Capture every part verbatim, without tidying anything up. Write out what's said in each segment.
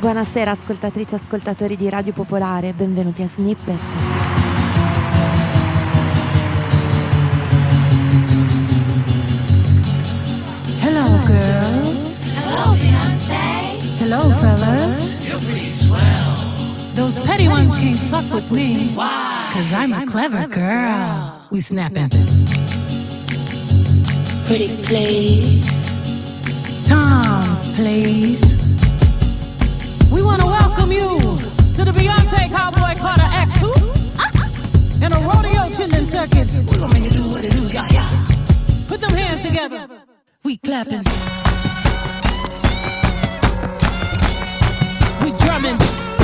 Buonasera ascoltatrici e ascoltatori di Radio Popolare, benvenuti a Snippet. Hello girls. Hello Beyonce. Hello fellas. You're pretty swell. Those petty ones can't fuck with me. Why? Cause I'm a clever girl. We snapping. Pretty please. Tom's place. We wanna welcome you to the Beyonce Cowboy Carter Act two and a rodeo chillin' circuit. We gonna make it do what it do, yeah, yeah. Put them hands together. We clapping. We drumming.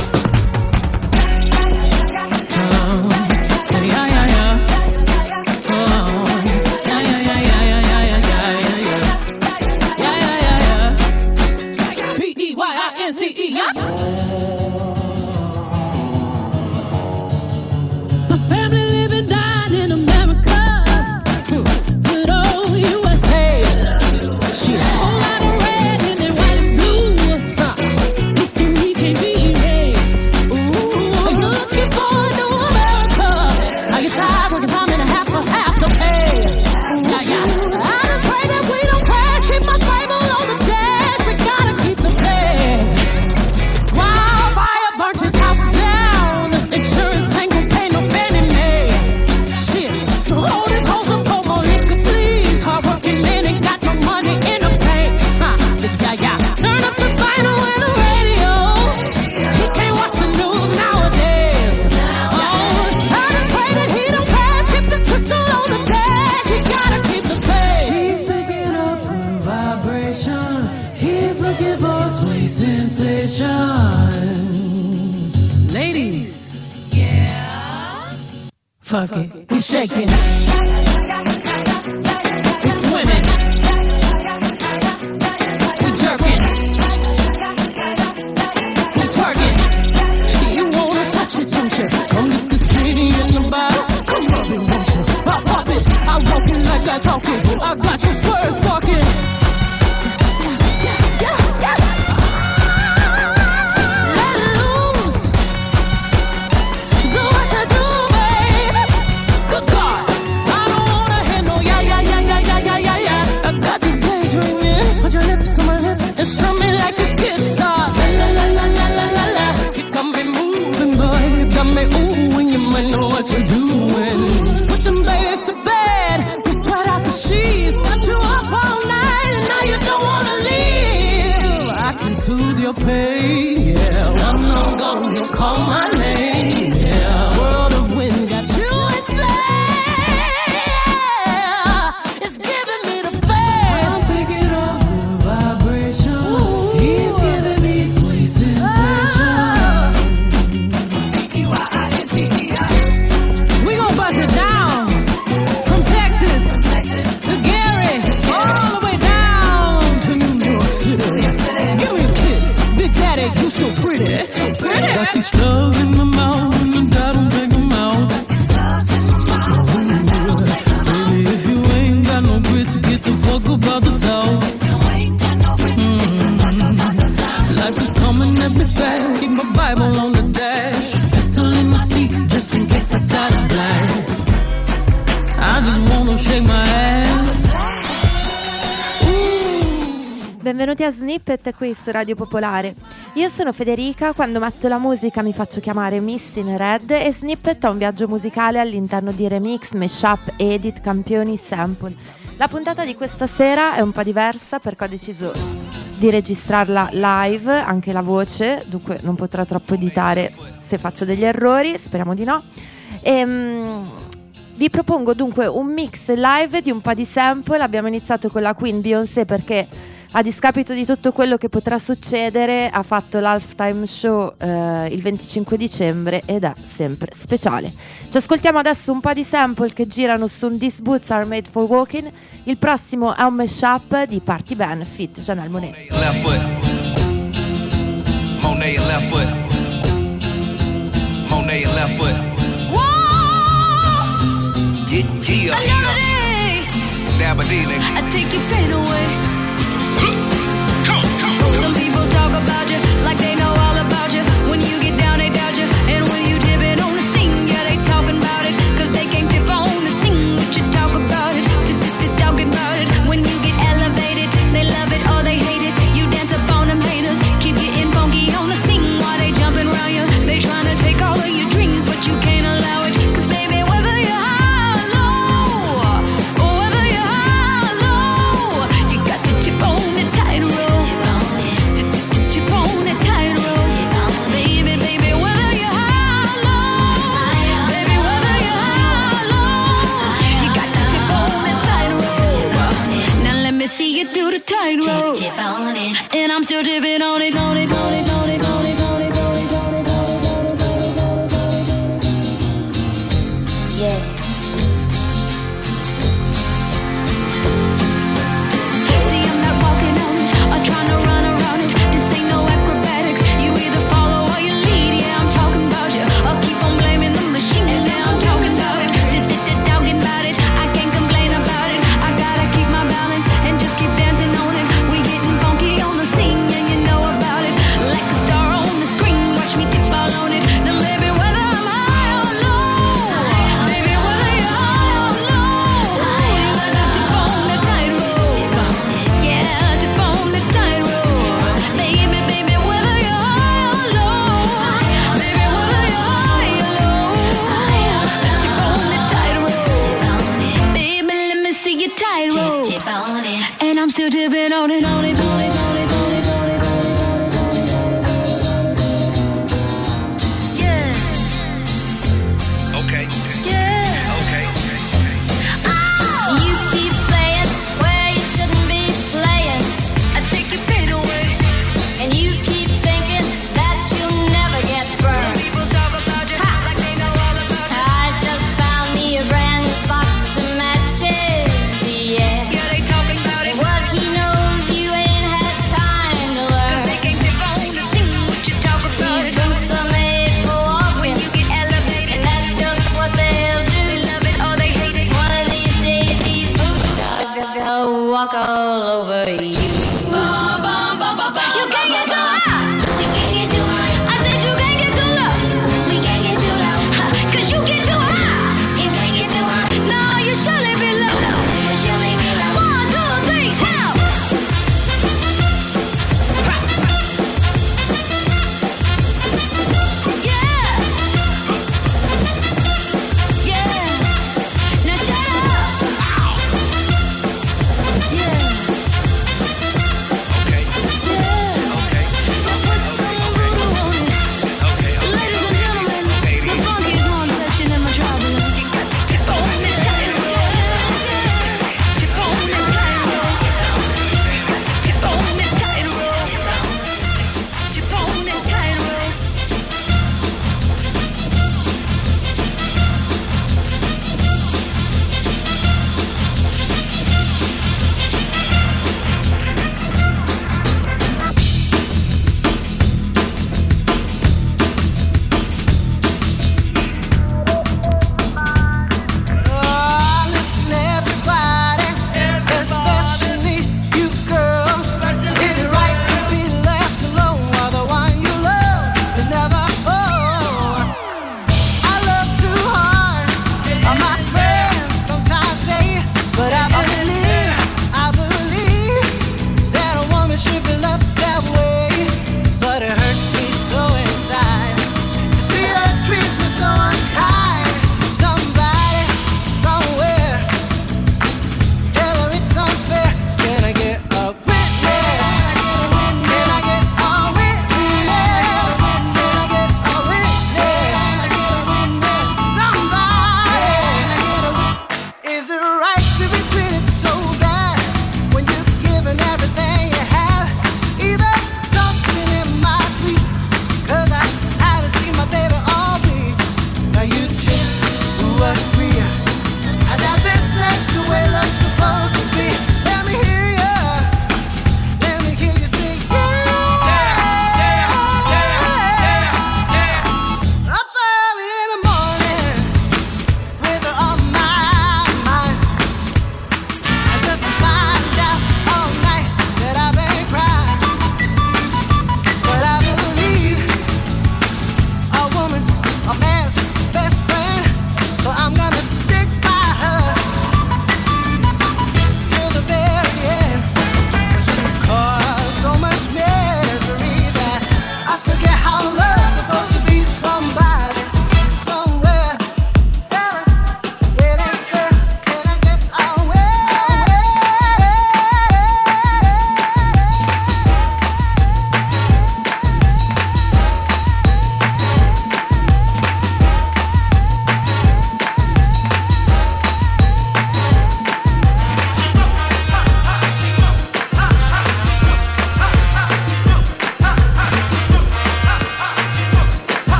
Oh, yeah, yeah, yeah. Oh, yeah, yeah, yeah, yeah, yeah, yeah, yeah, yeah, yeah, yeah, yeah. P E Y I N C E, yeah. My family living, died in America. Good old U S A. Shit, whole lot of red in it, white and blue. Huh. History can't be erased. Ooh, are you looking for a new America? Are you tired working time and a half for half the pay? Yeah, yeah. I just pray that we don't crash. Keep my Bible on the dash. We gotta keep the faith. Wildfire burnt his house down. Insurance ain't gon' pay no Fannie Mae. Shit, so hold his hose up, pour more liquor, please. Hardworking man ain't got no money in the bank. Huh, yeah, yeah. Turn up the vinyl and the radio. He can't watch the news nowadays. Oh, I just pray that he don't crash. Keep this pistol on the dash. He gotta keep the faith. She's picking up good vibrations. He's looking for sweet sensations. Ladies, Yeah. fuck it. We shaking. We swimming. We jerking. We twerking. You wanna touch it, don't you? Come get this genie in the bottle. Come rub it, won't you? I pop it. I walk it like I talk it. I got your spurs walking. Yeah, yeah, yeah. Let it loose. So what you do, baby? Good God, I don't wanna hear no yeah, yeah, yeah, yeah, yeah, yeah, yeah, yeah. I got you daydreaming. Put your lips on my lip and strum me like a guitar. La la la la la la la la. You got me moving, boy. You got me ooh, and you might know what you're doing. Put them bass to bed. We sweat out the sheets. Got you up all night and now you don't wanna leave. I can soothe your pain, yeah. When I'm gone, you'll call my name, yeah. World of wind got you insane. It's giving me the faith. I'm picking up good vibration. He's giving me sweet sensation. We gon' bust it down from Texas to Gary, all the way down to New York City. Give me a kiss, Big Daddy, you so pretty, so pretty. Got these slugs in my mouth and I don't take them out. Baby, if you ain't got no grits, get the fuck up out the south. Mm-hmm. Life is coming at me fast. Keep my Bible on the dash. Pistol in my seat, just in case I got a blast. I just wanna shake my ass. Benvenuti a Snippet qui su Radio Popolare. Io sono Federica, quando metto la musica mi faccio chiamare Miss in Red e Snippet è un viaggio musicale all'interno di remix, mashup, edit, campioni, sample. La puntata di questa sera è un po' diversa perché ho deciso di registrarla live, anche la voce, dunque non potrò troppo editare se faccio degli errori, speriamo di no. E, mm, vi propongo dunque un mix live di un po' di sample. Abbiamo iniziato con la Queen Beyoncé perché a discapito di tutto quello che potrà succedere ha fatto l'halftime show eh, il venticinque dicembre ed è sempre speciale. Ci ascoltiamo adesso un po' di sample che girano su un These Boots Are Made For Walking. Il prossimo è un mashup di Party Ben feat. Janelle Monáe. Left foot. Monet left foot. Monet left foot. Whoa! Yeah, yeah, yeah. Dabba-dee, nigga. I take your pain away. Some people talk about you like they know all Tip on it. And I'm still tipping on it, on it, on it, on it, on it, on it, on it, on it, on it, on it, on it, on it, on it, on it. Yeah. See, I'm not walking on it or trying to run around it. This ain't no acrobatics. You either follow or you lead. Yeah, I'm talking about you. Or keep on blaming the machine. And now I'm talking about it. Talking about it. I can't complain about it. I gotta keep my balance and just keep dancing on it. We getting funky on the scene, and you know about it. Like a star on the screen, watch me tip all on it. Now maybe whether I'm high or low, maybe whether you're high or low, you gotta tip on the tightrope. Yeah, tip on the tightrope. Baby, baby, whether you're high or low, maybe whether you're high or low, tip on the tightrope. Baby, let me see your tightrope. Tip on it. And I'm still tipping on it, on it, on it, on it, on it, on it, on it, on it, on it, on it, on it, on it. Yeah. Okay. Yeah. Okay. You keep playing where you shouldn't be playing. I take your pain away. And you keep thinking that you'll never get burned. People talk about you like they know all about you. I just found me a brand new box of matches. Yeah. Yeah, they talking about it. What he knows you ain't had time to learn. They can't tip on the scene what you talk about. These boots are made for walking. When you get elevated, and that's just what they'll do. They love it or they hate it. One of these days, these boots are gonna walk all over you. You can't get too high. We can't get too high. I said you can't get too low. We can't get too low. Cause you get too high. You can't get too high. No, you surely be low. You surely be low. One, two, three, now. Yeah. Yeah. Now shut up. Yeah. Okay. Yeah. Okay.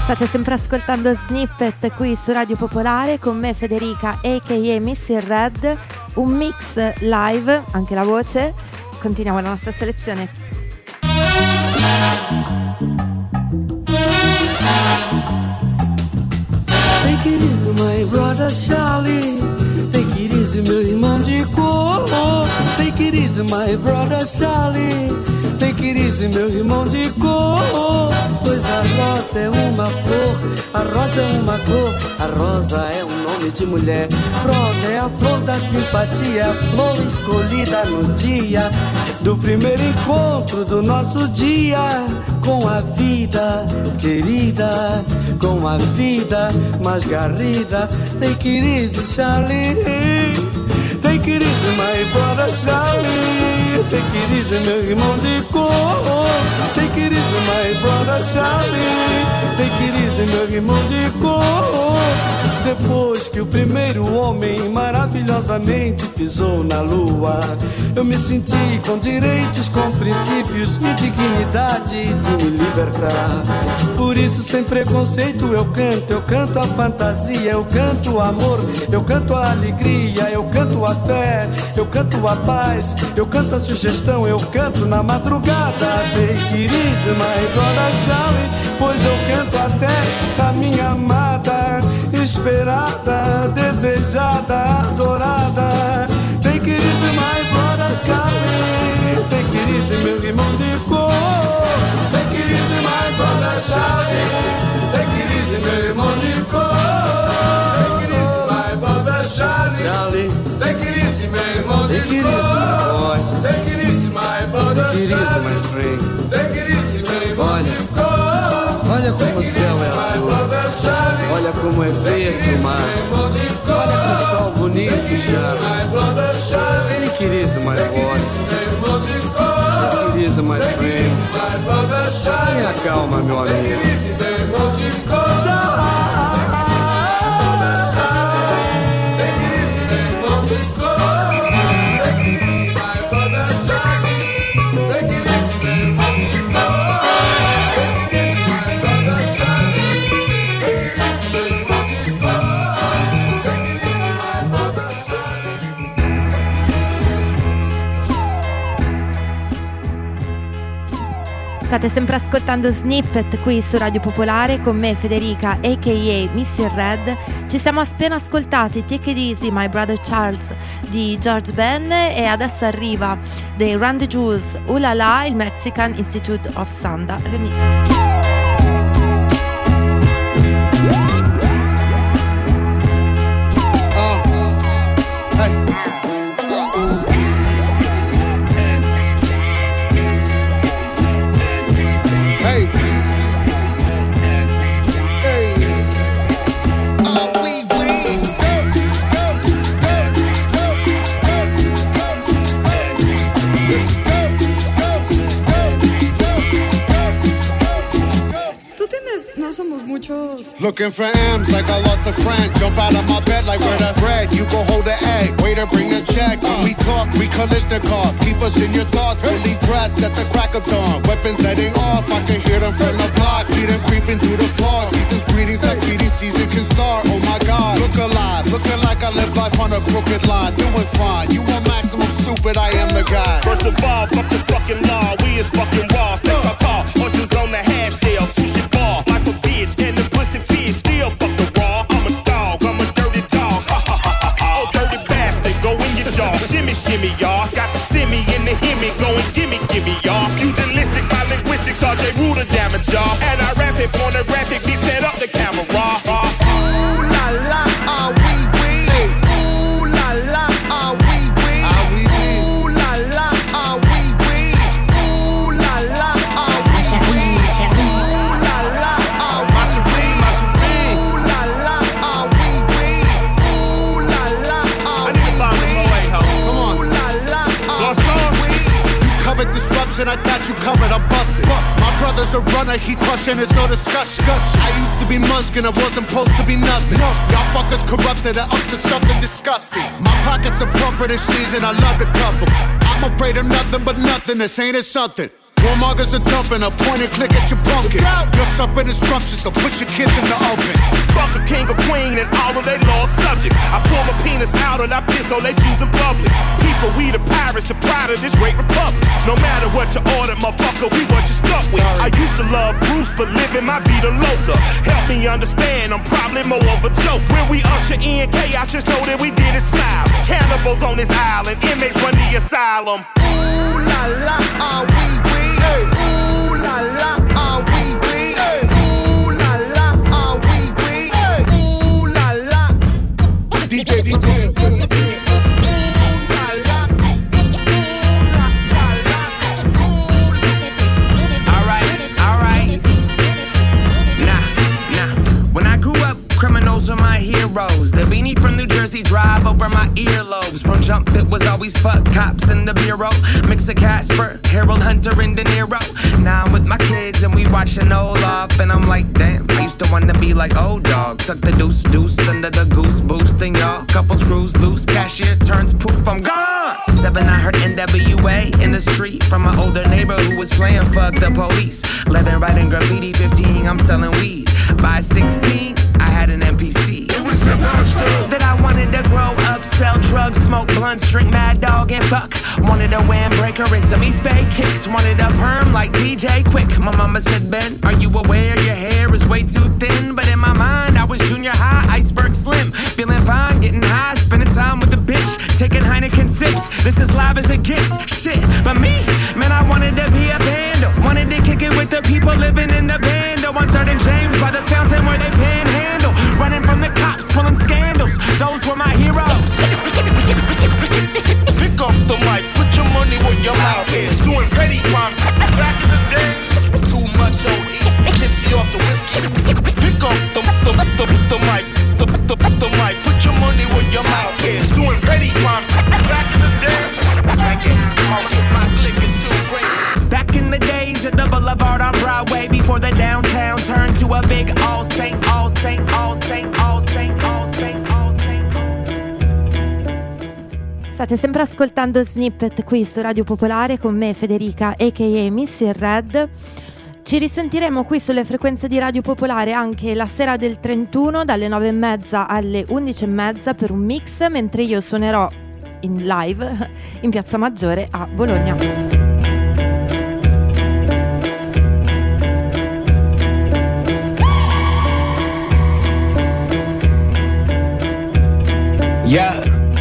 State sempre ascoltando Snippet qui su Radio Popolare con me Federica a k a. Missy Red, un mix live, anche la voce. Continuiamo la nostra selezione. Take it easy, my brother Charlie. Take it easy, meu irmão de cor. Take it easy, my brother Charlie. Take it easy, meu irmão de cor. Pois a rosa é uma flor, a rosa é uma cor, a rosa é um nome de mulher. Rosa é a flor da simpatia, a flor escolhida no dia do primeiro encontro do nosso dia com a vida querida, com a vida mais garrida. Take it easy, Charlie. Take it easy, my brother Charlie. Take it easy, meu irmão de cor. Take it easy, my brother Charlie. Take it easy, meu irmão de cor. Depois que o primeiro homem maravilhosamente pisou na lua, eu me senti com direitos, com princípios e dignidade de me libertar. Por isso, sem preconceito, eu canto, eu canto a fantasia, eu canto o amor, eu canto a alegria, eu canto a fé, eu canto a paz, eu canto a sugestão, eu canto na madrugada. Take it easy, my brother Charlie, pois eu canto até a minha amada, esperada, desejada, adorada. Take it easy, my brother Charlie. Take it easy, meu irmão de cor. Take it easy, my brother Charlie. Take it easy, meu irmão de cor. Take it easy, my brother Charlie. Charlie. Take it easy, meu irmão de cor. Take it easy, my boy. Take it easy, my brother Charlie. Take it easy, my friend. Take it easy, meu irmão de cor. Olha como o céu é azul, olha como é verde o mar, olha que sol bonito, Charlie. Take it easy, my boy. Take it easy, my friend. Tenha calma, meu amigo. State sempre ascoltando Snippet qui su Radio Popolare con me Federica a k a. Missy Red. Ci siamo appena ascoltati Take It Easy, My Brother Charles di George Ben e adesso arriva dei Run the Jewels, Ooh La La, il Mexican Institute of Sanda remix. Looking for M's like I lost a friend. Jump out of my bed like where the bread. You go hold the egg. Waiter bring the check. When we talk, we Kalishnikov. Keep us in your thoughts. Really dressed at the crack of dawn. Weapons letting off. I can hear them from the block. See them creeping through the floor. Season's greetings like feeding season can start. Oh my God. Look alive. Looking like I live life on a crooked line. Doing fine. You want maximum stupid. I am the guy. First of all, fuck the fucking law. We is fucking raw. Stick our paw. Oysters on the half shell. Sushi bar. Like a bitch. And the pussy fish. Still fuck the raw. I'm a dog. I'm a dirty dog. Ha ha ha ha ha. Oh, dirty bastard. Go in your jaw. Shimmy, shimmy, y'all. Got the simmy in the himmy. Going gimme, gimme, y'all. Pugilistic, my linguistics. R J Ruder damage, y'all. And I rap it pornographic. Me set up the camera. Ooh la la, ah oui oui. Ooh la la, ah oui oui. Ooh la la, ah oui oui. Ooh la la, ah oui oui. Ooh la la, ah oui oui. Ooh la la, ah oui oui. Ooh la la, ah oui oui. Ooh la la, ah oui oui. You covered disruption, I got you covered. I'm busted. My brother's a runner, he crushing, there's no discussion. I used to be Muskin, I wasn't supposed to be nothing. Y'all fuckers corrupted and up to something disgusting. My pockets are plumper this season, I love to cup 'em. I'm afraid of nothing but nothing, this ain't it something. Warmongers are dumping, a point and click at your pumpkin. You're something scrumptious, so put your kids in the oven. Fuck a king or queen and all of they lost subjects. I pull my penis out and I piss on their shoes in public. People, we the pirates, the pride of this great republic. No matter what you order, motherfucker, we what you stuck with. I used to love Bruce, but living my vida loca. Help me understand, I'm probably more of a joke. When we usher in chaos, just know that we did it smile. Cannibals on this island, inmates run the asylum. Ooh la la, ah wee wee. Ooh la la, ah wee wee. Ooh la la, ah wee wee. Ooh la la. D J, D J. Criminals are my heroes. The beanie from New Jersey drive over my earlobes. From jump, it was always fuck cops in the bureau. Mix of Casper, Harold Hunter, and De Niro. Now I'm with my kids and we watching Olaf. And I'm like, damn, I used to wanna be like old dog. Tuck the deuce, deuce under the goose boost. And y'all, couple screws loose. Cashier turns poof, I'm gone. Seven, I heard N W A in the street from my older neighbor who was playing fuck the police. Eleven writing graffiti, fifteen, I'm selling weed. By sixteen, I had an M P C. It was a monster. That I wanted to grow up, sell drugs, smoke blunts, drink Mad Dog and fuck. Wanted a windbreaker and some East Bay kicks. Wanted a perm like D J Quick. My mama said, Ben, are you aware your hair is way too thin? But in my mind, I was junior high, iceberg slim. Feeling fine, getting high, spending time with the bitch. Taking Heineken sips, this is live as it gets. Shit, but me, man, I wanted to be a band. Wanted to kick it with the people living in the band. On third and James by the fountain where they panhandle. Running from the cops, pulling scandals. Those were my heroes. Pick up the mic, put your money where your mouth is. Doing petty crimes back in the days. Too much O E, tipsy off the whiskey. Pick up the, the, the, the mic, the, the, the mic, put your money where your mouth is. Doing petty crimes back in the days. My click is too great. Back in the days at the Boulevard on Broadway, before the downtown turned to a big all saint, all saint, all saint, all saint, all saint, all saint. State sempre ascoltando Snippet qui su Radio Popolare con me Federica a k a. Missy Red. Ci risentiremo qui sulle frequenze di Radio Popolare anche la sera del trentuno dalle nove e mezza alle undici e mezza per un mix, mentre io suonerò in live in Piazza Maggiore a Bologna. Yeah,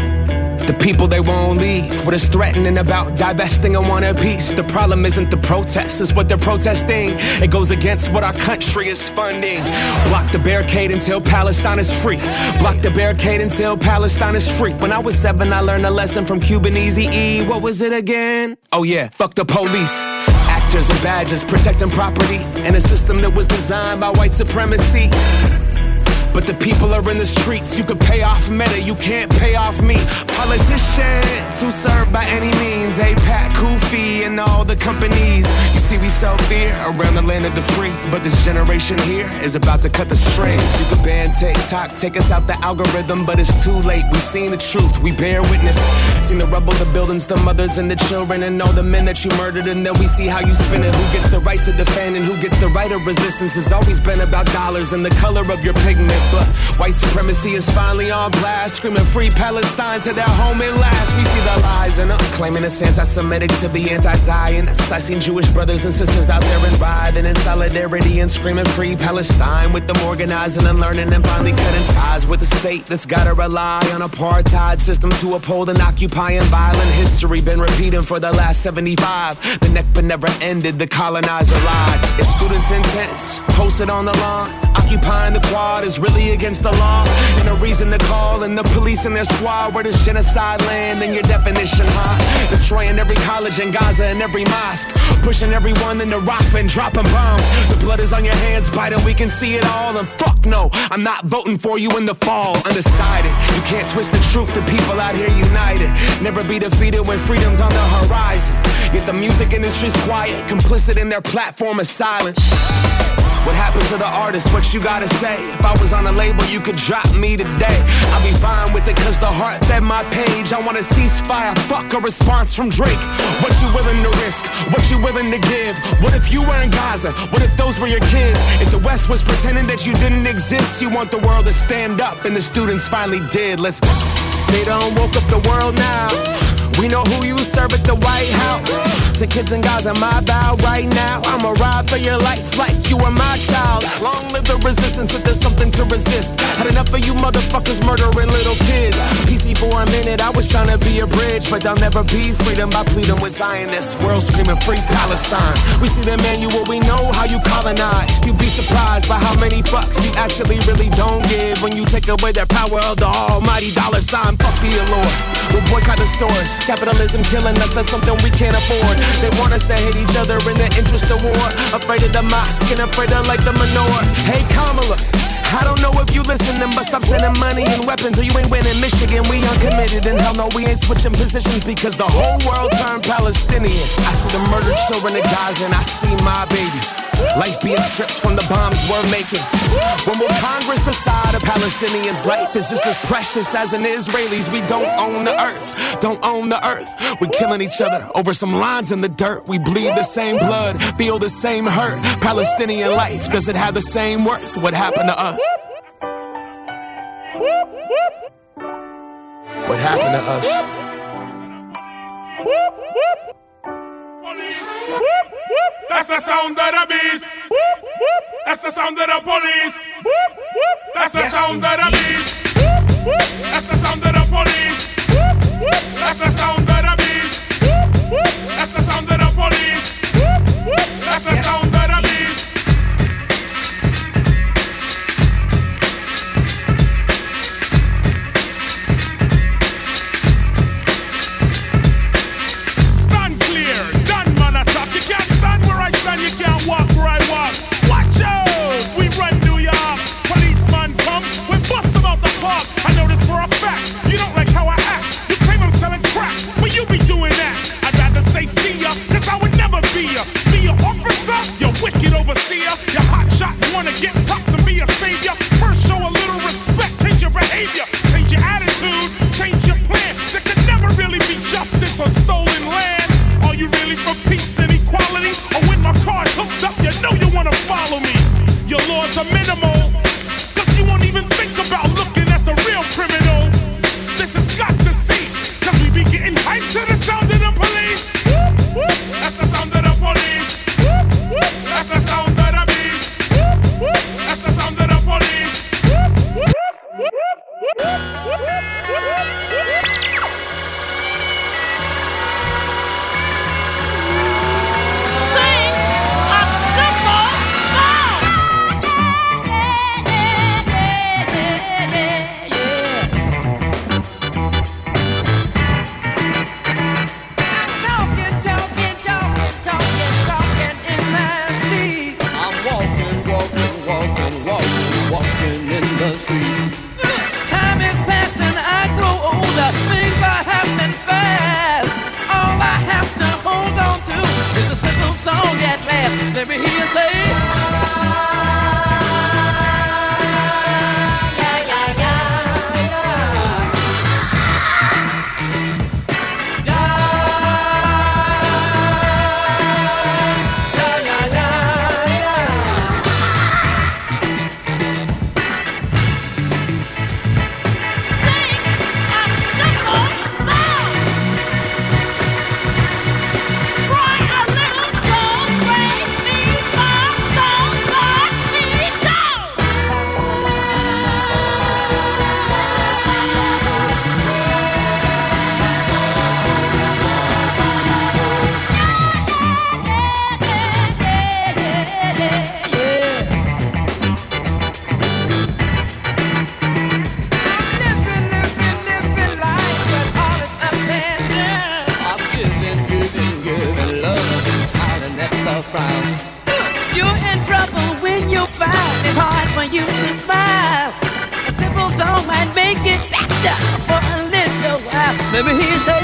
the people they won't leave. What is threatening about divesting and want a piece? The problem isn't the protest, it's what they're protesting. It goes against what our country is funding. Block the barricade until Palestine is free. Block the barricade until Palestine is free. When I was seven, I learned a lesson from Cuban Eazy-E. What was it again? Oh yeah, fuck the police. Actors and badges protecting property in a system that was designed by white supremacy. But the people are in the streets. You can pay off Meta, you can't pay off me. Politicians who serve by any means. APAC, Kufi, and all the companies. You see, we sell fear around the land of the free. But this generation here is about to cut the strings. You can ban TikTok, take us out the algorithm, but it's too late. We've seen the truth, we bear witness. Seen the rubble, the buildings, the mothers and the children, and all the men that you murdered. And then we see how you spin it. Who gets the right to defend and who gets the right of resistance? Has always been about dollars and the color of your pigment. But white supremacy is finally on blast, screaming free Palestine to their home at last. We see the lies and uh, claiming it's anti-Semitic to be anti-Zionist. I seen Jewish brothers and sisters out there and riding in solidarity and screaming free Palestine, with them organizing and learning and finally cutting ties with the state that's gotta rely on apartheid system to uphold and occupying violent history. Been repeating for the last seventy-five. The Nakba never ended, the colonizer lied. If students' intents posted on the lawn, occupying the quad is really against the law, and a reason to call in the police and their squad. Where does genocide land in your definition, huh? Destroying every college in Gaza and every mosque, pushing everyone into Rafah and dropping bombs. The blood is on your hands, Biden, we can see it all. And fuck no, I'm not voting for you in the fall. Undecided, you can't twist the truth. The people out here united, never be defeated when freedom's on the horizon. Yet the music industry's quiet, complicit in their platform of silence. What happened to the artist? What you gotta say? If I was on a label, you could drop me today. I'll be fine with it cause the heart fed my page. I want a ceasefire, fuck a response from Drake. What you willing to risk? What you willing to give? What if you were in Gaza? What if those were your kids? If the West was pretending that you didn't exist, you want the world to stand up, and the students finally did. Let's go. They done woke up the world now. We know who you serve at the White House. To kids in Gaza, my bow right now. I'ma ride for your life like you were my child. Long live the resistance if there's something to resist. Had enough of you motherfuckers murdering little kids. P C for a minute, I was trying to be a bridge, but there'll never be freedom by pleading with Zionists. World screaming free Palestine. We see the manual, we know how you colonized. You'd be surprised by how many fucks you actually really don't give when you take away the power of the almighty dollar sign. Fuck the allure. We'll boycott the stores. Capitalism killing us, that's something we can't afford. They want us to hate each other in the interest of war. Afraid of the mosque and afraid of like the menorah. Hey Kamala, I don't know if you listening, but stop sending money and weapons or you ain't winning. Michigan, we uncommitted, and hell no, we ain't switching positions because the whole world turned Palestinian. I see the murdered children of Gaza and I see my babies. Life being stripped from the bombs we're making. When will Congress decide a Palestinian's life is just as precious as an Israeli's? We don't own the earth, don't own the earth. We're killing each other over some lines in the dirt. We bleed the same blood, feel the same hurt. Palestinian life, does it have the same worth? What happened to us? What happened to us? That's the sound of the beast. That's the sound of the police. That's the sound of the beast. That's the sound of the police. That's the sound of the beast. That's the sound of the police. That's the sound of the beast. Stand clear, done man attack. You can't stand where I stand, you can't walk where I walk. Watch out, we run New York. Policeman come, we bust them out the park. I know this for a fact, you don't like how I act. You claim I'm selling crack, but you be doing that. I'd rather say see ya, cause I would never be ya. Be an officer, you wicked overseer. You hot shot, wanna get props and be a savior. First show a little respect, change your behavior. Change your attitude, change your plan. There could never really be justice on stolen land. Are you really for peace and equality? Or when my car's hooked up, you know you wanna follow me. Your laws are minimal, cause you won't even think about looking at the real criminal. This has got to cease, cause we be getting hyped to the sound of the police. That's the sound of the police. That's the sound of the beast. That's the sound of the police. Sing a simple song. Talking, talking, talking, talking, talking in my sleep. I'm walking, walking, walking, walking, walking in the street. Time is passing, I grow older. Things are happening fast. All I have to hold on to is a simple song at last. Let me hear you say. Yeah, yeah, yeah, yeah. Sing a simple song. Try a little, don't break me my soul, Martino. Living, living, living life with all its ups and downs. I'm giving, giving, giving love and smiling at the crowd. You're in trouble when you find it hard for you to smile. A simple song might make it better for a little while. Let me hear you say.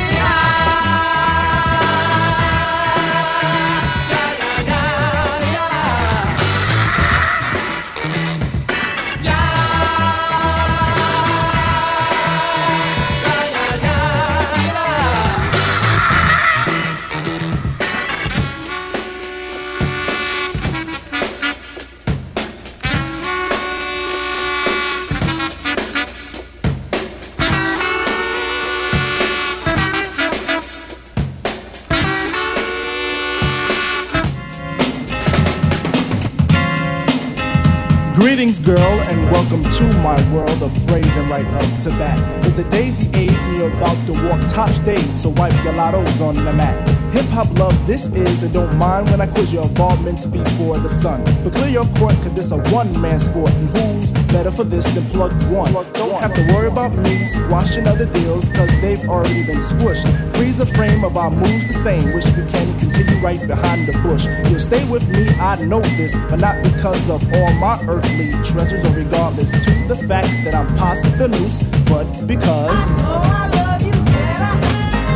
Greetings, girl, and welcome to my world of phrasing right up to bat. It's the daisy age and you're about to walk top stage, so wipe your lottos on the mat. Hip-hop love this is, and don't mind when I quiz your involvements before the sun. But clear your court, cause this a one-man sport, and who's better for this than Plug One? Don't have to worry about me squashing other deals, cause they've already been squished. Freeze a frame of our moves the same, wish we can continue right behind the bush. You'll stay with me, I know this, but not because of all my earthly treasures, or regardless to the fact that I'm past the noose, but because I know I love you better.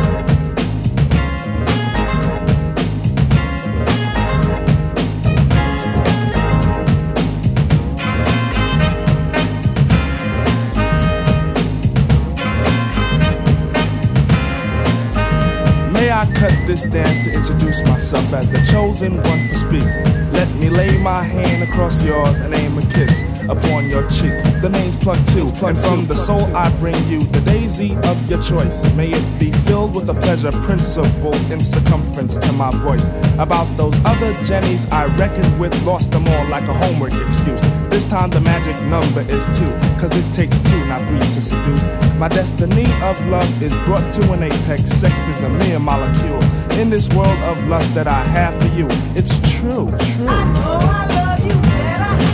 May I cut this dance to introduce myself as the chosen one for speak. Let me lay my hand across yours and aim a kiss upon your cheek. The name's Plug Two, and from the soul I bring you the daisy of your choice. May it be filled with a pleasure principle in circumference to my voice. About those other Jennies I reckoned with, lost them all like a homework excuse. This time the magic number is two, cause it takes two, not three to seduce. My destiny of love is brought to an apex. Sex is a mere molecule in this world of lust that I have for you. It's true, true. I know I love you better.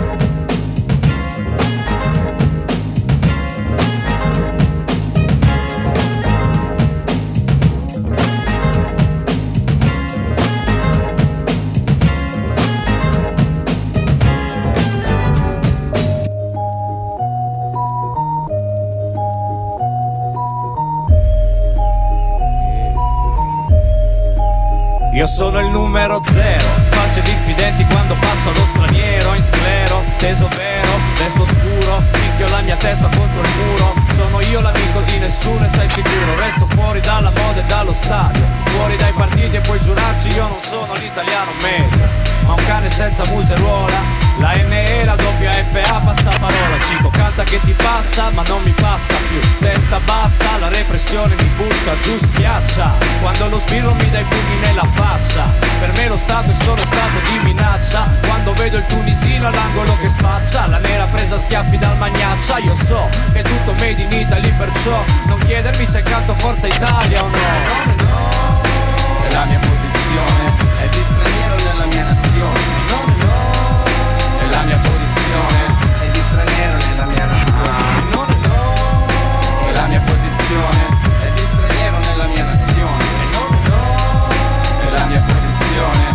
Io sono il numero zero, facce diffidenti quando passa lo straniero. In sclero, teso vero, resto scuro, picchio la mia testa contro il muro. Sono io l'amico di nessuno e stai sicuro. Resto fuori dalla moda e dallo stadio, fuori dai partiti e puoi giurarci io non sono l'italiano medio, ma un cane senza museruola. La N E, la doppia F A, passa parola. Cico canta che ti passa ma non mi passa più. Testa bassa, la repressione mi butta giù, schiaccia. Quando lo spirro mi dà i pugni nella faccia. Per me lo Stato è solo stato di minaccia. Quando vedo il tunisino all'angolo che spaccia, la nera presa a schiaffi dal magnaccia. Io so che è tutto made in Italy, perciò non chiedermi se canto Forza Italia o no. No, no. E la mia posizione è di straniero nella mia nazione. No, no. E la mia posizione è di straniero nella mia nazione. No, no. E la mia posizione è di straniero nella mia nazione. No, no. E la mia posizione.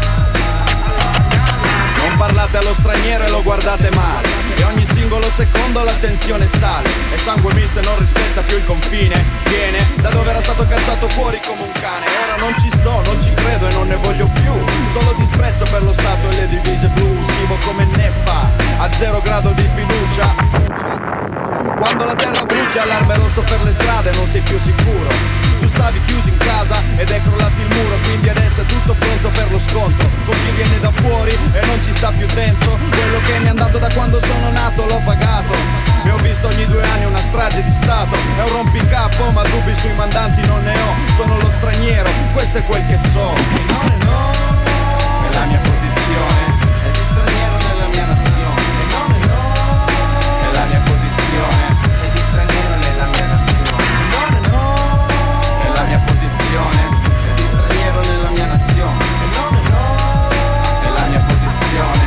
Non parlate allo straniero e lo guardate male, e ogni singolo secondo la tensione sale. E sangue misto e non rispetta più il confine. Viene da dove era stato cacciato fuori come un cane. Ora non ci sto, non ci credo e non ne voglio più. Solo disprezzo per lo Stato e le divise blu. Schivo come neffa, a zero grado di fiducia. Quando la terra brucia, allarme rosso per le strade, non sei più sicuro. Tu stavi chiuso in casa ed è crollato il muro, quindi adesso è tutto pronto per lo scontro con chi viene da fuori e non ci sta più dentro. Quello che mi è andato da quando sono nato l'ho pagato, e ho visto ogni due anni una strage di stato. È un rompicapo ma dubbi sui mandanti non ne ho. Sono lo straniero, questo è quel che so. E no, e no. E la mia posizione è di straniero nella mia nazione. E no, e no. E la mia posizione è di straniero nella mia nazione. E no, e no. E la mia posizione è di straniero nella mia nazione. E no, e no. E la mia posizione.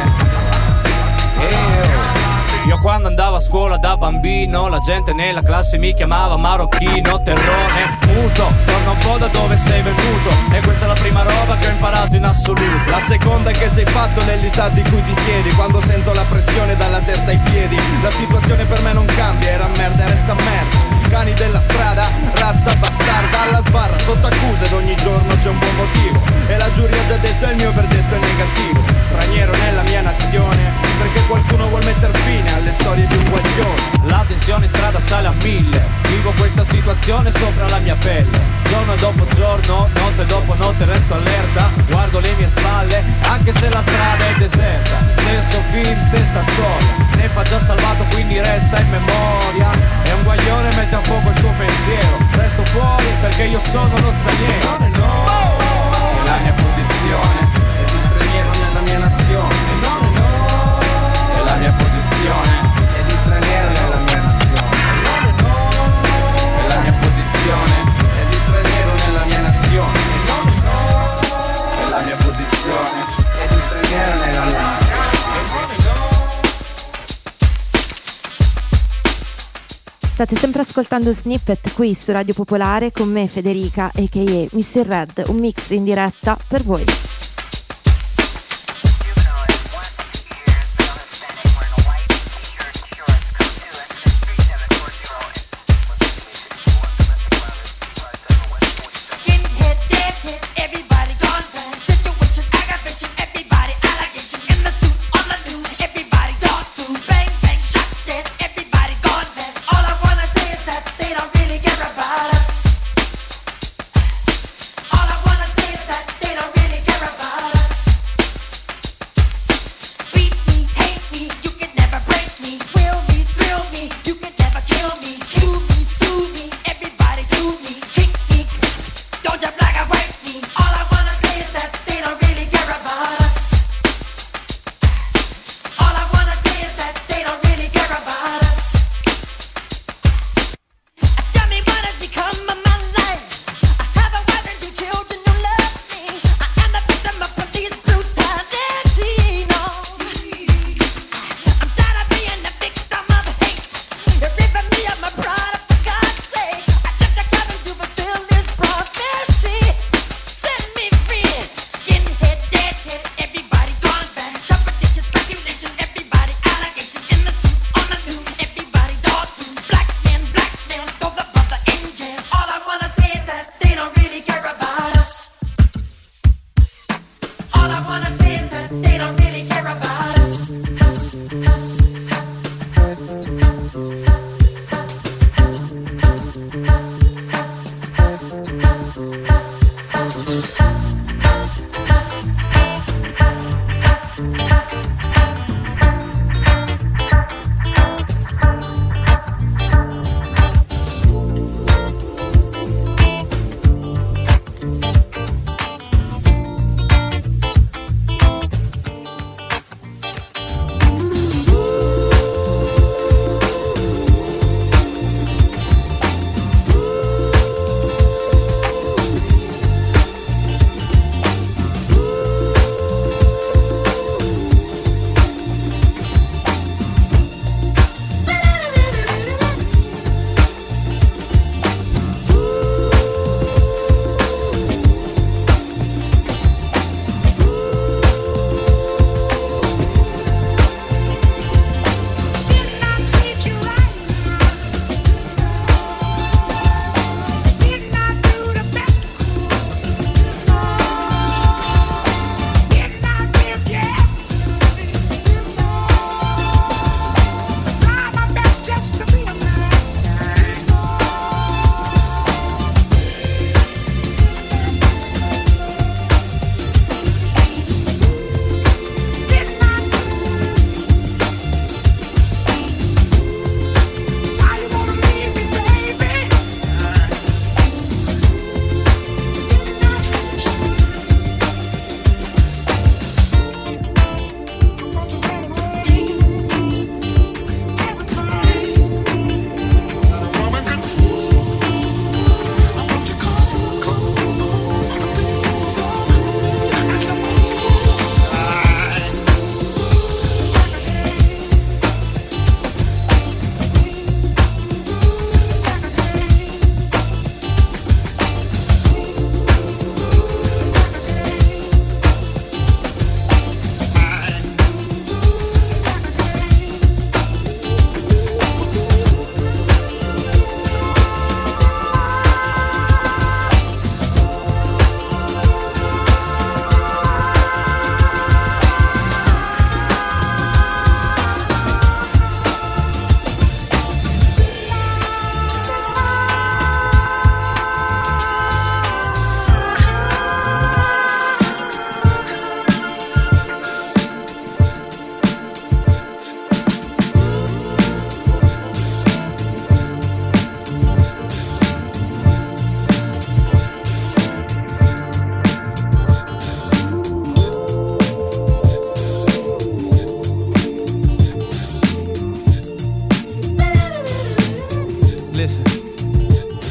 Io quando andavo a scuola da bambino, la gente nella classe mi chiamava marocchino, terrone, muto. Torna un po' da dove sei venuto, e questa è la prima roba che ho imparato in assoluto. La seconda è che sei fatto negli stati in cui ti siedi. Quando sento la pressione dalla testa ai piedi, la situazione per me non cambia, era merda e resta merda. Cani della strada, razza bastarda alla sbarra, sotto accusa ed ogni giorno c'è un buon motivo. E la giuria ha già detto e il mio verdetto è negativo. Straniero nella mia nazione, perché qualcuno vuol metter fine alle storie di un guaglione. La tensione in strada sale a mille, vivo questa situazione sopra la mia pelle. Giorno dopo giorno, notte dopo notte resto allerta. Guardo le mie spalle, anche se la strada è deserta. Stesso film, stessa storia, ne fa già salvato quindi resta in memoria. È un guaglione, mette a fuoco il suo pensiero. Resto fuori perché io sono lo straniero. No, no. E la mia posizione è di straniero nella mia nazione. No, no. E la State sempre ascoltando Snippet qui su Radio Popolare con me Federica a k a. Missy Red, un mix in diretta per voi.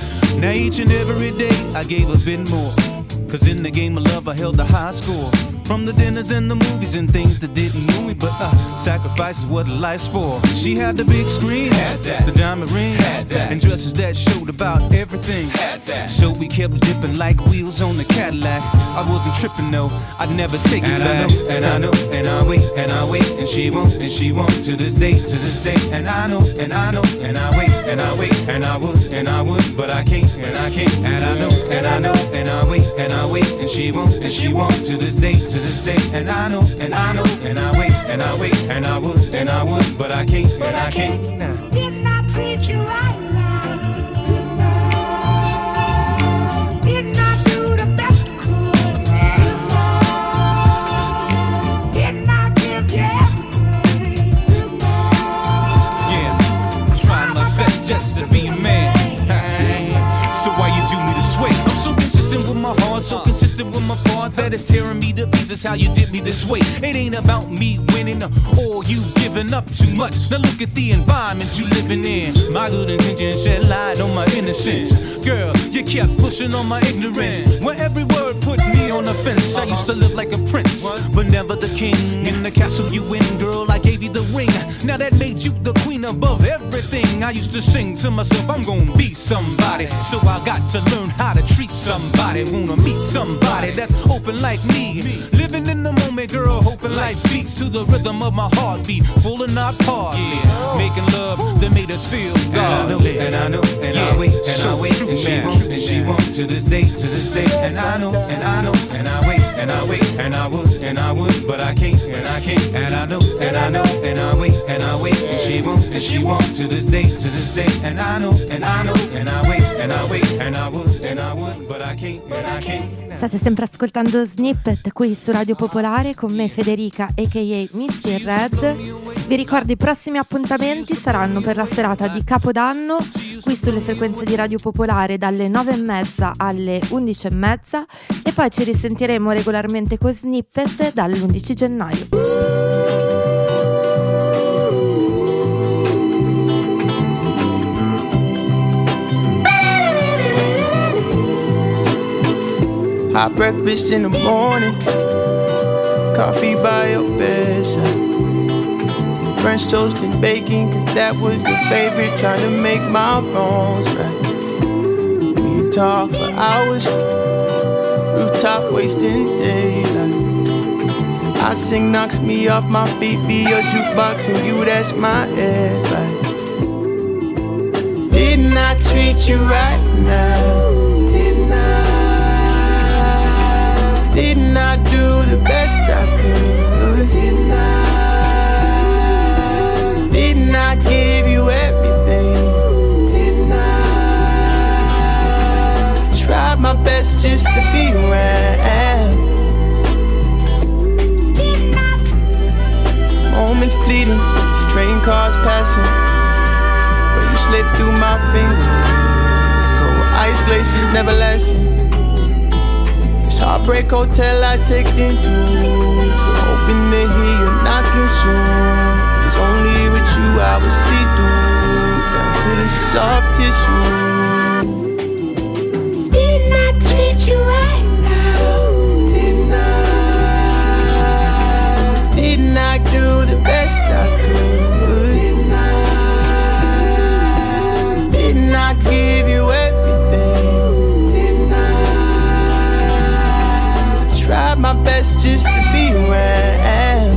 Now each and every day I gave a bit more, cause in the game of love I held a high score. From the dinners and the movies and things that didn't move me, but uh, sacrifice is what life's for. She had the big screen, had that. The diamond ring, had that. And dresses that showed about everything, had that. So we kept dipping like wheels on the Cadillac. I wasn't tripping though, I'd never take it back. And I know, and I wait, and I wait, and she won't, and she won't, to this day, to this day. And I know, and I know, and I wait, and I wait, and I would, and I would, but I can't, and I can't. And I know, and I know, and I wait, and I wait, and she won't, and she won't, to this day, to this day. And I know, and I know, and I wait, and I wait, and I would, and I would, but I can't, and I can't. Nah. Didn't I treat you right now? Didn't I do the best I could? Didn't I give you everything? Yeah, I'm trying my best just to be a man. So why you do me this way? I'm so consistent with my heart, so consistent with my part that it's tearing me to pieces how you did me this way. It ain't about me winning or you giving up too much. Now look at the environment you living in. My good intentions shed light on my innocence. Girl, you kept pushing on my ignorance. When every word put me on the fence. I used to live like a prince, but never the king. In the castle you win, girl, I gave you the ring. Now that made you the queen above everything. I used to sing to myself, I'm gonna be somebody. So I got to learn how to treat somebody. Wanna meet somebody that's open like me. Living in the moment, girl, hoping life speaks to the rhythm of my heartbeat. Full and not part, yeah. Making love that made us feel godly. And I know, and I wait, and I wait, and she won't, and she won't, to this day, to this day. And I know, and I know, and I wait, and I wait, and I would, and I would, but I can't, and I can't. And I know, and I know, and I wait, and I wait, and she won't, and she won't, to this day, to this day. And I know, and I know, and I wait, and I wait, and I would, and I would, but I can't, and I can't. State sempre ascoltando Snippet qui su Radio Popolare con me Federica aka mister Red. Vi ricordo i prossimi appuntamenti saranno per la serata di Capodanno qui sulle frequenze di Radio Popolare dalle nove e mezza alle undici e mezza e poi ci risentiremo regolarmente con Snippet dall'undici gennaio. Hot breakfast in the morning, coffee by your bedside, French toast and bacon, cause that was your favorite, trying to make my bones right. We talk for hours, rooftop wasting daylight. I sing knocks me off my feet, be your jukebox and you that's my headlight. Didn't I treat you right now? Didn't I? Didn't I do the best I could? Didn't I? Didn't I give you everything? Didn't I? Tried my best just to be around. Moments fleeting, just train cars passing, where you slip through my fingers. Cold ice glaciers never lasting. Heartbreak hotel I checked into, still hoping to hear you knocking soon. It's only with you I would see through, down to the soft tissue. Didn't I treat you right now? Didn't I? Didn't I do the best I could? Didn't I? Didn't I give you everything? Tried my best just to be around.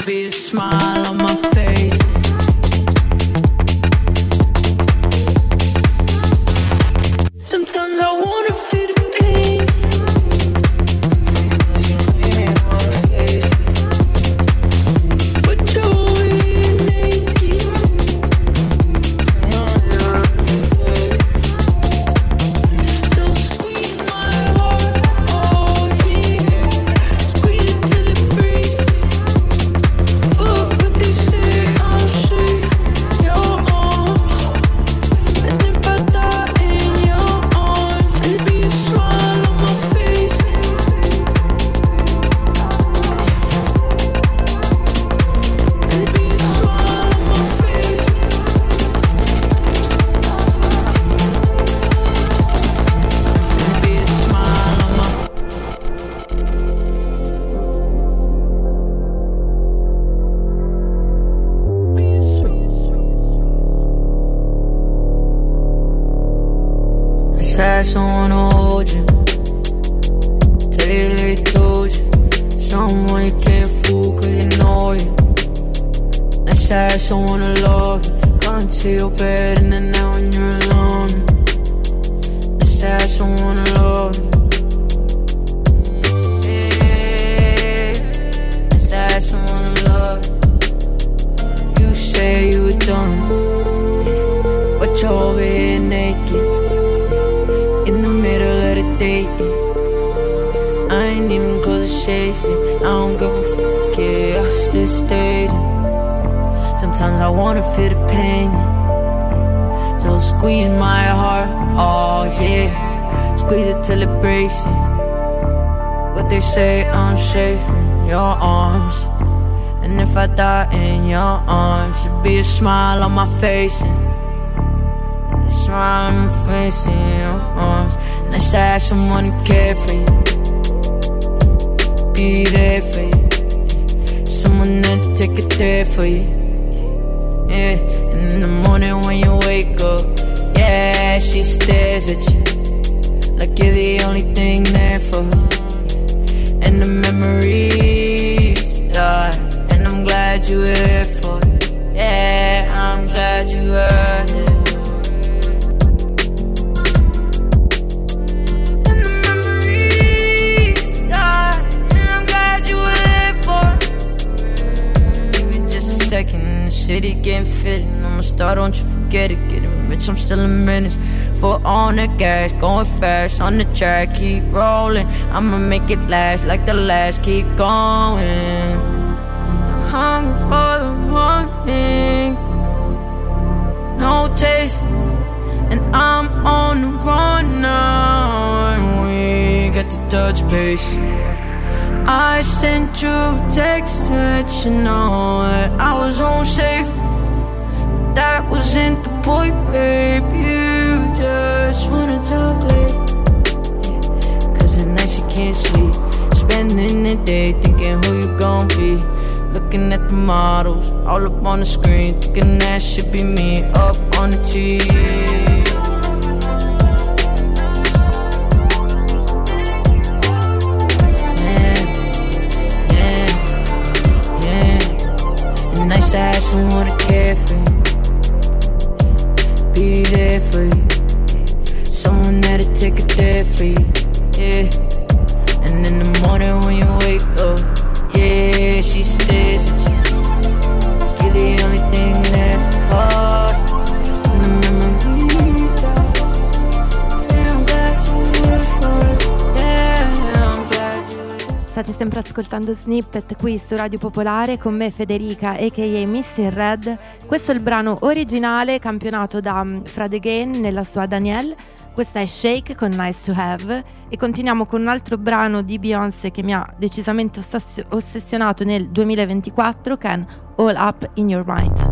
to be a smile on my face. Sometimes I wanna feel the pain. Sometimes you leave me on my face. But you're always naked. So squeeze my heart, oh yeah. Squeeze it till it breaks. Fuck what they say, I'll say your arms. And if I die in your arms, and be a smile on my face. And be a smile on my face. And be a smile on my I said someone to hold you. Tell you they told you. Someone you can't fool cause you know you. I said someone to love you. Come to your bed in the night when you're alone. I said someone to love you. Yeah. I said someone to love you. You say you were done, but you're over here naked. In the middle of the day, I ain't even close to chasing. I don't give a fuck, yeah, I still stayed. Sometimes I wanna feel the pain. So squeeze my heart, oh yeah. Squeeze it till it breaks it. What they say, I'm safe in your arms. And if I die in your arms, there'll be a smile on my face. And a smile on my face in your arms. And I should have someone to care for you. Be there for you. Someone that'll take it there for you. Yeah, and in the morning when you wake up, yeah, she stares at you like you're the only thing there for her. And the memories die, and I'm glad you were here for it. Yeah, I'm glad you were here. And the memories die, and I'm glad you were here for it. Give it just a second. City getting fitted, I'ma start, don't you forget it. Getting rich, I'm still a menace. Foot on the gas, going fast on the track, keep rolling. I'ma make it last like the last, keep going. I'm hungry for the one thing, no taste, and I'm on the run now. And we got to touch base. I sent you a text to let you know that I was home safe. But that wasn't the point, babe. You just wanna talk late, yeah. Cause at night you can't sleep. Spending the day thinking who you gon' be. Looking at the models all up on the screen, thinking that should be me up on the T V. Nice to have someone to care for you, be there for you. Someone that'll take it there for you, yeah. And in the morning when you wake up, yeah, she stares at you. You're the only thing there for her. And the memories die, and I'm glad you're here for it, yeah, I'm glad you're here. State sempre ascoltando Snippet qui su Radio Popolare con me Federica aka Missing Red. Questo è il brano originale campionato da um, Fred Again nella sua Danielle. Questa è Shake con Nice to Have e continuiamo con un altro brano di Beyoncé che mi ha decisamente ossess- ossessionato nel duemilaventiquattro, che è All Up in Your Mind.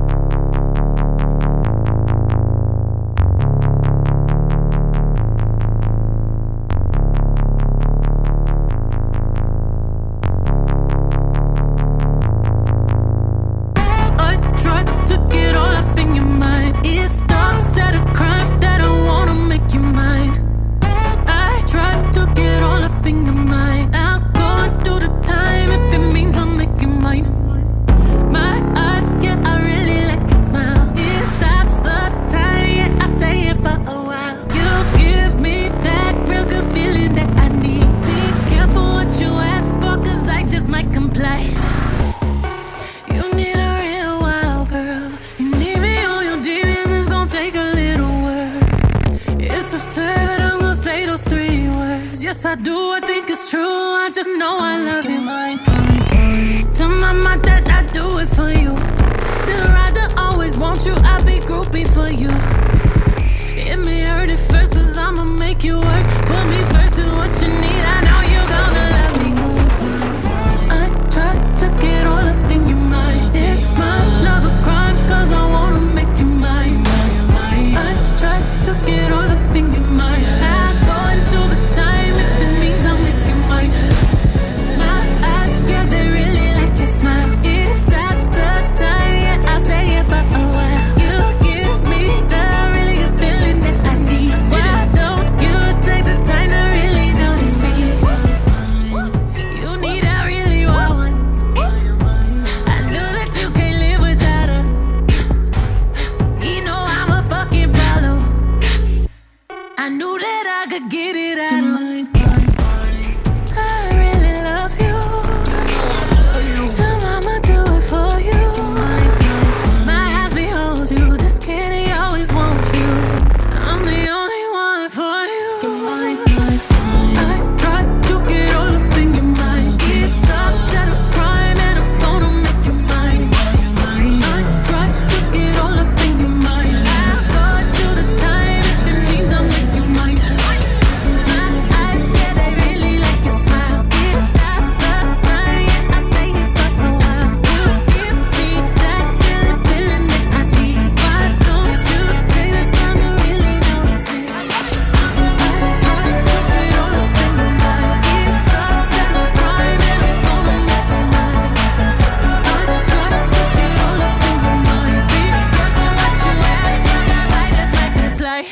it for you. The ride that always want you, I'll be groupie for you. It may hurt at first, cause I'ma make you work. Put me first is what you need, I know you're gonna love me more. I try to get all up in your mind. Is my love a crime? Cause I wanna make you mine. I try to get all up in your mind. I go into the time if it means I'll make you mine. My eyes, yeah, they really like your smile. It stops the time, yeah, I'll stay here for a while. You give me the really good feeling that I need. Why don't you take the time to really notice me? You need, I really want one. I knew that you can't live without her. You know I'm a fucking follow. I knew that I could get it out of mine. I really love you. So I'ma do it for you. My eyes behold you. This kitty always wants you. I'm the only one for you. I try to get all up in your mind. It stops at a crime and I'm gonna make you mine. I try to get all up in your mind. I go to the time if it means I'll make you mine. My eyes, yeah, they really like your smile. It stops the time, yeah, I stay here for a while. You give me that really feeling that I need. Why don't you take the time to really notice me? I try to get all up in your mind. It stops at a crime and I'm gonna make you mine. I try to get all up in your mind. Be careful what you ask, but I just like to play.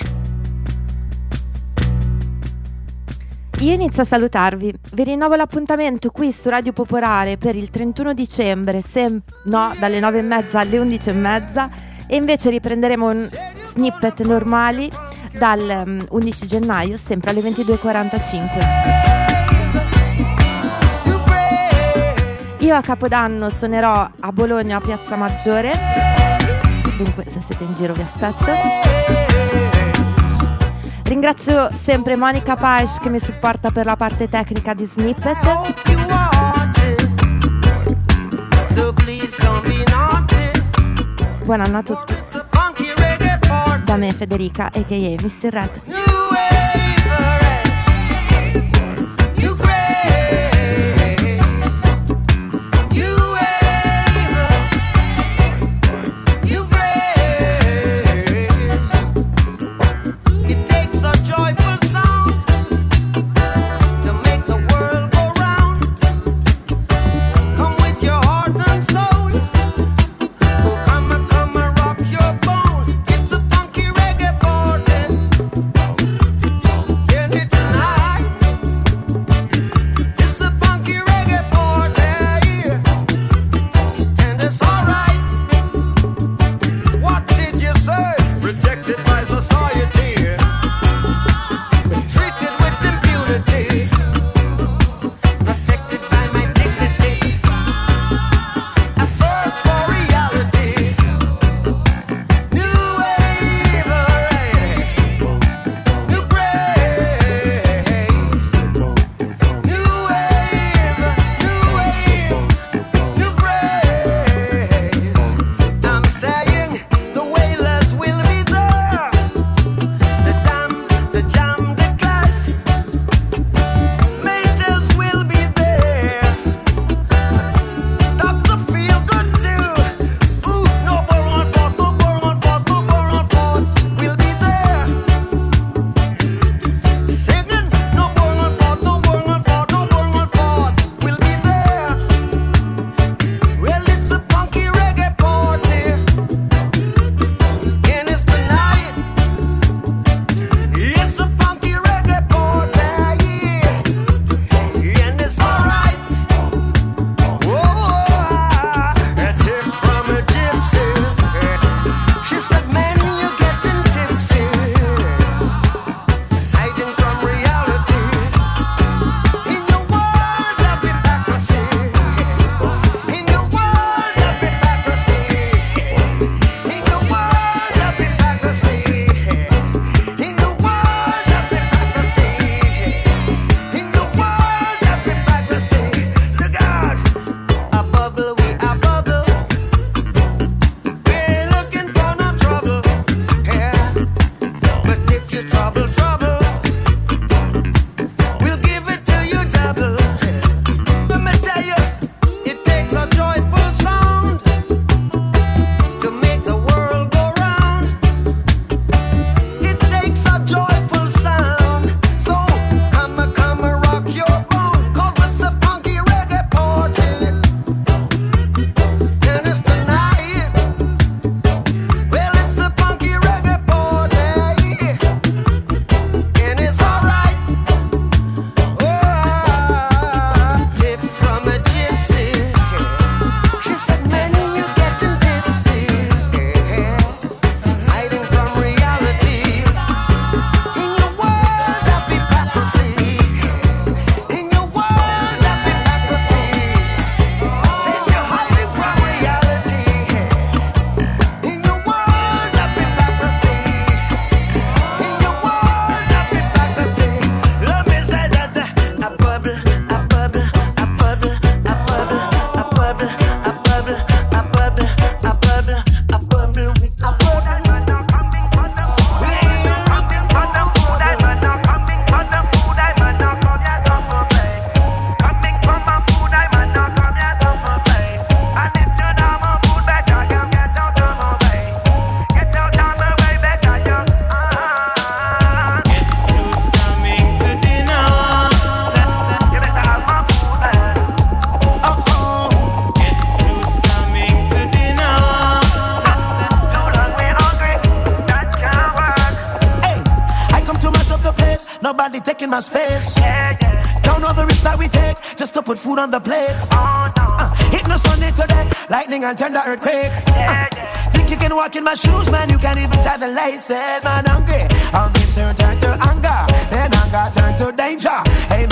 Io inizio a salutarvi, vi rinnovo l'appuntamento qui su Radio Popolare per il trentuno dicembre, sem- no, dalle nove e mezza alle undici e mezza, e invece riprenderemo un snippet normali dal um, undici gennaio, sempre alle ventidue e quarantacinque. Io a Capodanno suonerò a Bologna a Piazza Maggiore, dunque se siete in giro vi aspetto. Ringrazio sempre Monica Paes che mi supporta per la parte tecnica di Snippet. Buon anno a tutti. Da me Federica, a k a. mister Red. nobody taking my space. Don't know the risk that we take just to put food on the plate. Uh, hit no Sunday today, lightning and tender earthquake. Uh, think you can walk in my shoes, man? You can't even tie the laces. Man, hungry, hungry soon turn to anger, then anger turn to danger. Hey